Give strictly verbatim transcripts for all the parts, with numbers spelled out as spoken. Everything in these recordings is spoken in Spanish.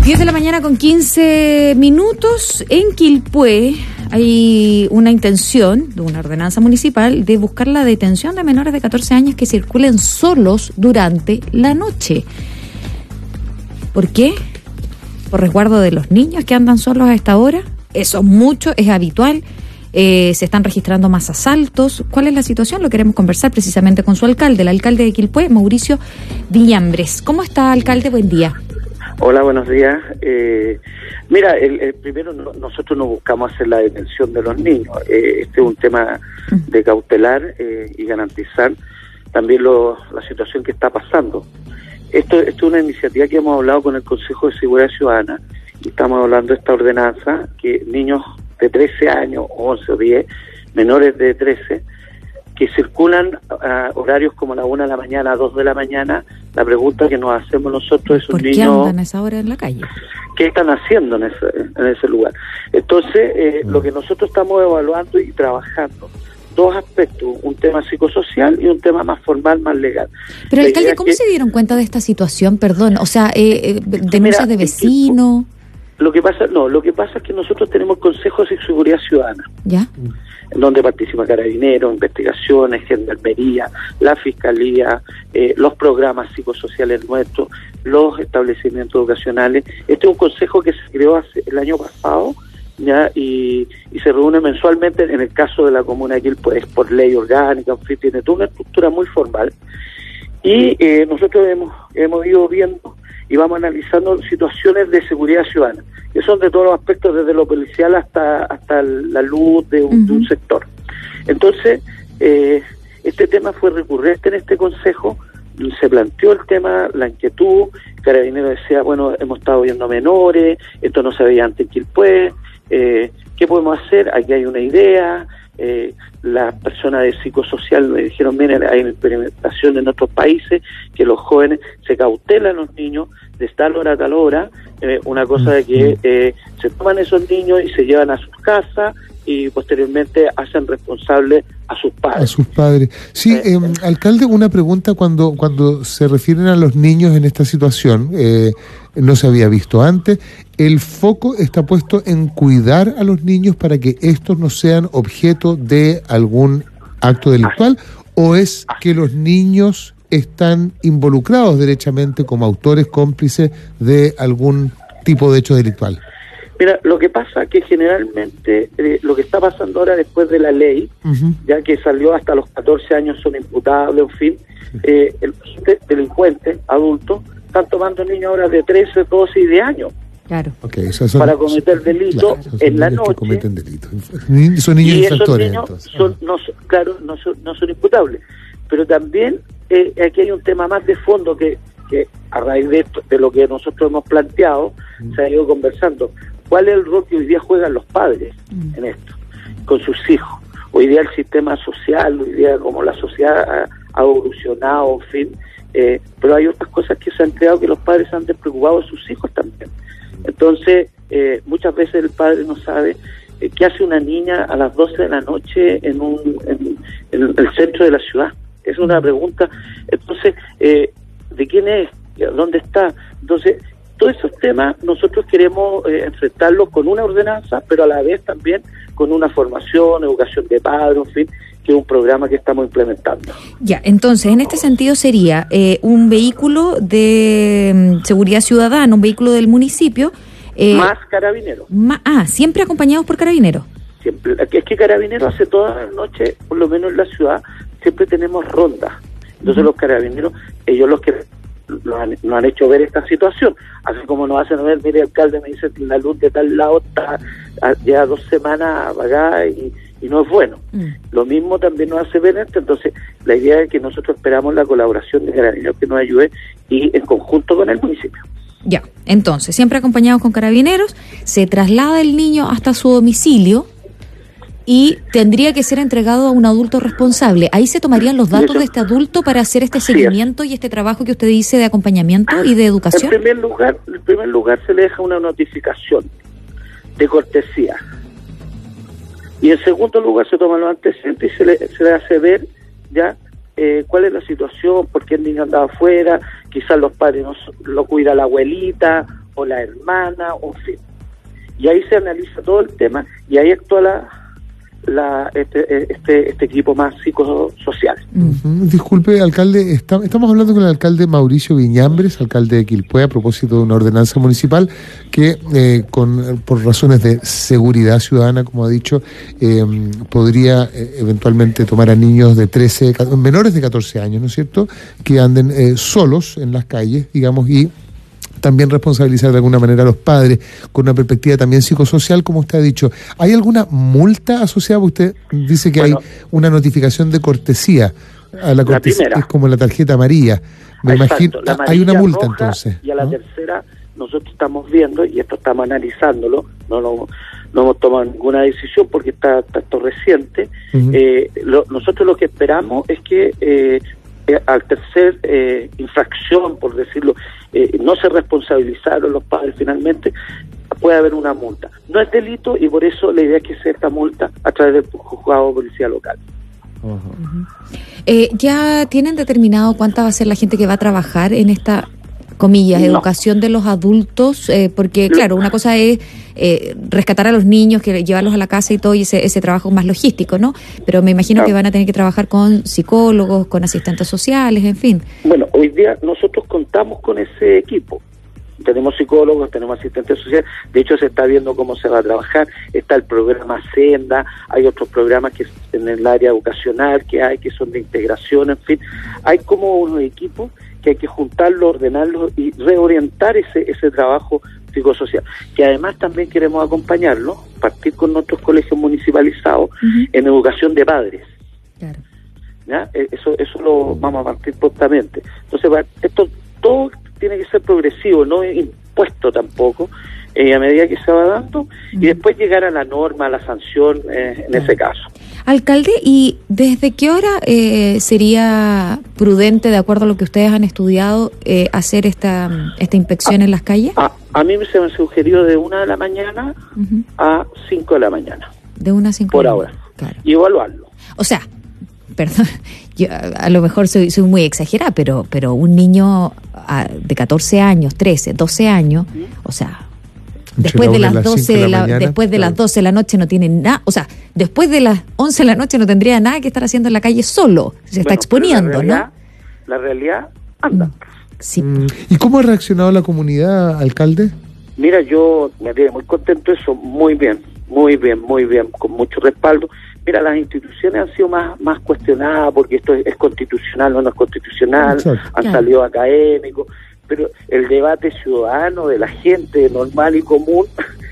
diez de la mañana con quince minutos. En Quilpué hay una intención de una ordenanza municipal de buscar la detención de menores de catorce años que circulen solos durante la noche. ¿Por qué? ¿Por resguardo de los niños que andan solos a esta hora? Eso es mucho, es habitual. Eh, se están registrando más asaltos. ¿Cuál es la situación? Lo queremos conversar precisamente con su alcalde, el alcalde de Quilpué, Mauricio Viñambres. ¿Cómo está, alcalde? Buen día. Hola, buenos días. Eh, mira, el, el primero no, nosotros no buscamos hacer la detención de los niños. Eh, este es un tema de cautelar eh, y garantizar también lo, la situación que está pasando. Esto, esto es una iniciativa que hemos hablado con el Consejo de Seguridad Ciudadana y estamos hablando de esta ordenanza que niños de trece años, once o diez, menores de trece, que circulan a horarios como la una de la mañana, a dos de la mañana. La pregunta que nos hacemos nosotros es: ¿por qué niños, andan a esa hora en la calle? ¿Qué están haciendo en ese, en ese lugar? Entonces, eh, mm. lo que nosotros estamos evaluando y trabajando, dos aspectos, un tema psicosocial y un tema más formal, más legal. Pero, la alcalde, ¿cómo que, se dieron cuenta de esta situación? Perdón, o sea, eh, eh, denuncias de vecinos. Lo que pasa, no, lo que pasa es que nosotros tenemos consejos de seguridad ciudadana. ¿Ya? En donde participa Carabineros, investigaciones, gendarmería, la fiscalía, eh, los programas psicosociales nuestros, los establecimientos educacionales. Este es un consejo que se creó hace, el año pasado, ya y, y se reúne mensualmente. En el caso de la comuna de Quilpué, es por ley orgánica, en fin, tiene toda una estructura muy formal. Y eh, nosotros hemos, hemos ido viendo y vamos analizando situaciones de seguridad ciudadana, que son de todos los aspectos, desde lo policial hasta hasta la luz de un, uh-huh. de un sector. Entonces, eh, este tema fue recurrente en este consejo, se planteó el tema, la inquietud, Carabineros decía, bueno, hemos estado viendo menores, esto no se veía antes en Quilpué, eh, ¿qué podemos hacer? Aquí hay una idea. Eh, las personas de psicosocial me dijeron, miren, hay experimentación en otros países que los jóvenes se cautelan a los niños de tal hora a tal hora, eh, una cosa de que eh, se toman esos niños y se llevan a sus casas y posteriormente hacen responsables a sus padres. A sus padres. Sí, eh, eh, alcalde, una pregunta cuando cuando se refieren a los niños en esta situación, eh, no se había visto antes, ¿el foco está puesto en cuidar a los niños para que estos no sean objeto de algún acto delictual o es que los niños están involucrados derechamente como autores cómplices de algún tipo de hecho delictual? Mira, lo que pasa es que generalmente eh, lo que está pasando ahora después de la ley, uh-huh. ya que salió hasta los catorce años son imputables, en fin, eh, el delincuente adulto están tomando niños ahora de trece, doce y de años. Claro. Okay, son, para cometer delitos claro, en la noche. Cometen delitos. Son niños y infractores. Esos niños son, no, claro, no son, no son imputables. Pero también eh, aquí hay un tema más de fondo que, que a raíz de esto, de lo que nosotros hemos planteado, mm. se ha ido conversando. ¿Cuál es el rol que hoy día juegan los padres mm. en esto, con sus hijos? Hoy día el sistema social, hoy día como la sociedad ha, ha evolucionado, en fin, eh, pero hay otras cosas que se han creado que los padres han despreocupado de sus hijos también. Entonces, eh, muchas veces el padre no sabe eh, qué hace una niña a las doce de la noche en, un, en, en el centro de la ciudad. Es una pregunta. Entonces, eh, ¿de quién es? ¿Dónde está? Entonces, todos esos temas nosotros queremos eh, enfrentarlos con una ordenanza, pero a la vez también con una formación, educación de padres, en fin, que es un programa que estamos implementando. Ya, entonces, en este sentido sería eh, un vehículo de um, seguridad ciudadana, un vehículo del municipio. Eh, más Carabineros. Ma- ah, siempre acompañados por Carabineros. Siempre. Es que Carabineros hace todas las noches, por lo menos en la ciudad, siempre tenemos rondas. Entonces uh-huh. los Carabineros, ellos los que nos han, nos han hecho ver esta situación, así como nos hacen ver, mire, el alcalde me dice que la luz de tal lado está ya dos semanas apagada y, y no es bueno. Mm. Lo mismo también nos hace ver esto. Entonces la idea es que nosotros esperamos la colaboración de Carabineros que nos ayude y en conjunto con el municipio. Ya, entonces, siempre acompañados con Carabineros, se traslada el niño hasta su domicilio y tendría que ser entregado a un adulto responsable. Ahí se tomarían los datos de este adulto para hacer este seguimiento y este trabajo que usted dice de acompañamiento y de educación. En primer lugar, en primer lugar se le deja una notificación de cortesía. Y en segundo lugar se toman los antecedentes y se le, se le hace ver ya eh, cuál es la situación, por qué el niño andaba afuera, quizás los padres no, lo cuida la abuelita o la hermana, o en fin. Y ahí se analiza todo el tema y ahí actúa la, la este, este este equipo más psicosocial. Uh-huh. Disculpe, alcalde, está, estamos hablando con el alcalde Mauricio Viñambres, alcalde de Quilpué, a propósito de una ordenanza municipal que eh, con por razones de seguridad ciudadana, como ha dicho, eh, podría eh, eventualmente tomar a niños de trece, menores de catorce años, ¿no es cierto?, que anden eh, solos en las calles, digamos, y también responsabilizar de alguna manera a los padres con una perspectiva también psicosocial, como usted ha dicho. ¿Hay alguna multa asociada? Usted dice que bueno, hay una notificación de cortesía. A la cortesía la es como la tarjeta amarilla. Me Exacto, imagino, la hay una multa roja, entonces. Y a la ¿no? tercera nosotros estamos viendo, y esto estamos analizándolo, no, no, no hemos tomado ninguna decisión porque está, está esto reciente. Uh-huh. eh, lo, nosotros lo que esperamos es que eh, Eh, al tercer eh, infracción, por decirlo, eh, no se responsabilizaron los padres finalmente, puede haber una multa. No es delito y por eso la idea es que sea esta multa a través del juzgado de policía local. Uh-huh. Uh-huh. Eh, ¿Ya tienen determinado cuánta va a ser la gente que va a trabajar en esta, comillas, no. educación de los adultos? Eh, porque, claro, una cosa es eh, rescatar a los niños, que llevarlos a la casa y todo, y ese, ese trabajo más logístico, ¿no? Pero me imagino claro. que van a tener que trabajar con psicólogos, con asistentes sociales, en fin. Bueno, hoy día nosotros contamos con ese equipo. Tenemos psicólogos, tenemos asistentes sociales, de hecho se está viendo cómo se va a trabajar, está el programa Senda, hay otros programas que en el área educacional que hay, que son de integración, en fin, hay como unos equipos que hay que juntarlo, ordenarlo y reorientar ese ese trabajo psicosocial, que además también queremos acompañarlo, partir con nuestros colegios municipalizados uh-huh. en educación de padres. Claro. ¿Ya? Eso eso lo vamos a partir prontamente. Entonces, esto todo tiene que ser progresivo, no es impuesto tampoco, eh, a medida que se va dando, uh-huh. y después llegar a la norma, a la sanción eh, en claro. ese caso. Alcalde, ¿y desde qué hora eh, sería prudente, de acuerdo a lo que ustedes han estudiado, eh, hacer esta esta inspección a, en las calles? A, a mí se me sugirió de una de la mañana uh-huh. a cinco de la mañana. De una a cinco por de la ahora. mañana. Claro. Y evaluarlo. O sea, perdón, yo a lo mejor soy soy muy exagerada, pero pero un niño a, de catorce años, trece, doce años, ¿sí? o sea... Después de, las doce de la, mañana, después de claro. las doce de la noche no tiene nada, o sea, después de las once de la noche no tendría nada que estar haciendo en la calle solo, se está bueno, exponiendo, la realidad, ¿no? La realidad anda. Sí. ¿Y cómo ha reaccionado la comunidad, alcalde? Mira, yo me tiene muy contento eso, muy bien, muy bien, muy bien, con mucho respaldo. Mira, las instituciones han sido más más cuestionadas porque esto es, es constitucional o no es constitucional, Exacto. han claro. salido académicos, pero el debate ciudadano de la gente normal y común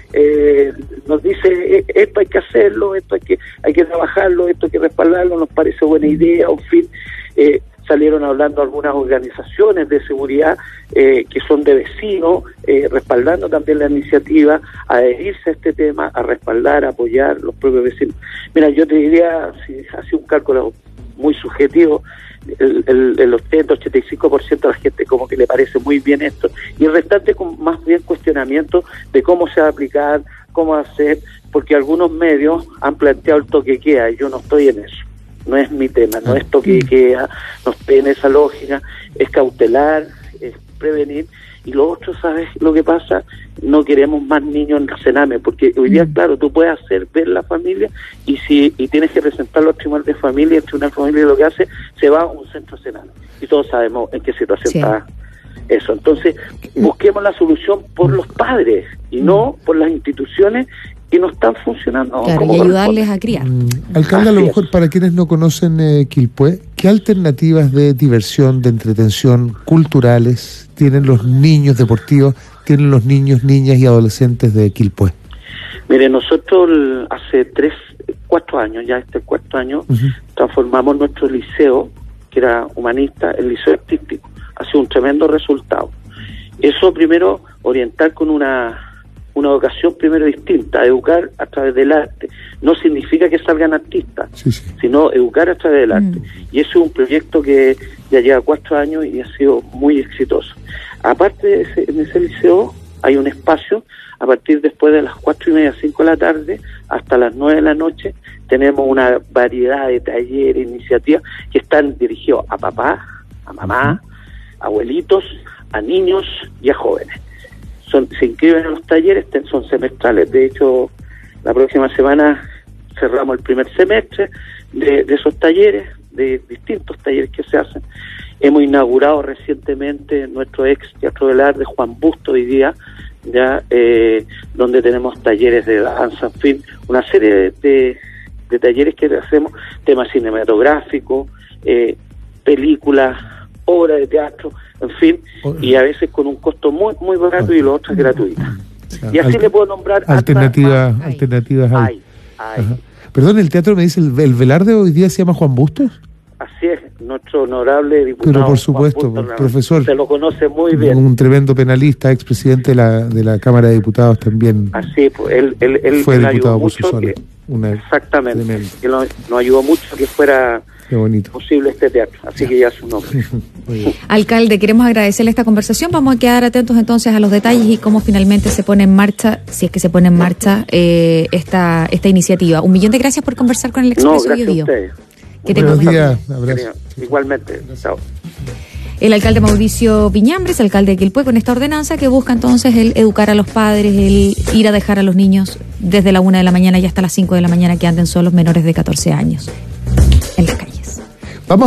eh, nos dice esto hay que hacerlo, esto hay que hay que trabajarlo, esto hay que respaldarlo, nos parece buena idea, en fin. Eh, salieron hablando algunas organizaciones de seguridad eh, que son de vecinos, eh, respaldando también la iniciativa, a adherirse a este tema, a respaldar, a apoyar los propios vecinos. Mira, yo te diría, si hace un cálculo muy subjetivo, el, el, el ochenta, ochenta y cinco por ciento de la gente como que le parece muy bien esto, y el restante con más bien cuestionamiento de cómo se va a aplicar, cómo hacer, porque algunos medios han planteado el toque de queda, y yo no estoy en eso. No es mi tema, no es toque de queda, no estoy en esa lógica, es cautelar, es prevenir. Y lo otro, ¿sabes lo que pasa? No queremos más niños en el Sename, porque hoy día, claro, tú puedes hacer ver la familia y si y tienes que presentarlo al tribunal de familia, el tribunal de familia lo que hace, se va a un centro Sename. Y todos sabemos en qué situación sí. está eso. Entonces, busquemos la solución por los padres y no por las instituciones que no están funcionando. Claro, como y ayudarles a criar. Mm, alcalde, a lo mejor para quienes no conocen eh, Quilpué, ¿qué alternativas de diversión, de entretención, culturales tienen los niños deportivos, tienen los niños, niñas y adolescentes de Quilpué? Mire, nosotros hace tres, cuatro años, ya este cuarto año, uh-huh. transformamos nuestro liceo, que era humanista, en liceo artístico. Ha sido un tremendo resultado. Eso primero, orientar con una... una educación primero distinta, educar a través del arte. No significa que salgan artistas, sí, sí. sino educar a través del arte. Mm. Y eso es un proyecto que ya lleva cuatro años y ha sido muy exitoso. Aparte de ese, en ese liceo hay un espacio, a partir después de las cuatro y media, cinco de la tarde, hasta las nueve de la noche, tenemos una variedad de talleres, iniciativas que están dirigidos a papá, a mamá, uh-huh. abuelitos, a niños y a jóvenes. son, se inscriben en los talleres, son semestrales. De hecho, la próxima semana cerramos el primer semestre de, de esos talleres, de distintos talleres que se hacen. Hemos inaugurado recientemente nuestro ex Teatro del Arte, Juan Busto, hoy día, ya eh, donde tenemos talleres de danza, en fin, una serie de, de, de talleres que hacemos, temas cinematográficos, eh, películas, obras de teatro, en fin, y a veces con un costo muy muy barato y lo otro es gratuito. Y así Alt- le puedo nombrar alternativas más. alternativas hay. Hay, hay. Perdón, el teatro me dice, el, el Velarde hoy día se llama Juan Bustos. Así es, nuestro honorable diputado. Pero por supuesto, Bustos, profesor. Se lo conoce muy bien. Un tremendo penalista, expresidente de la, de la Cámara de Diputados también. Así pues, él, él, él fue él diputado por mucho su zona. Que, Una, exactamente. Tremendo. Él nos, nos ayudó mucho que fuera Qué bonito. posible este teatro. Así que ya su nombre. Alcalde, queremos agradecerle esta conversación. Vamos a quedar atentos entonces a los detalles y cómo finalmente se pone en marcha, si es que se pone en marcha eh, esta esta iniciativa. Un millón de gracias por conversar con el Expreso No, gracias Biobío. a ustedes. Que Buenos tenga días, abrazo. Igualmente, chao. El alcalde Mauricio Viñambres, alcalde de Quilpué, con esta ordenanza que busca entonces el educar a los padres, el ir a dejar a los niños desde la una de la mañana y hasta las cinco de la mañana que anden solos menores de catorce años.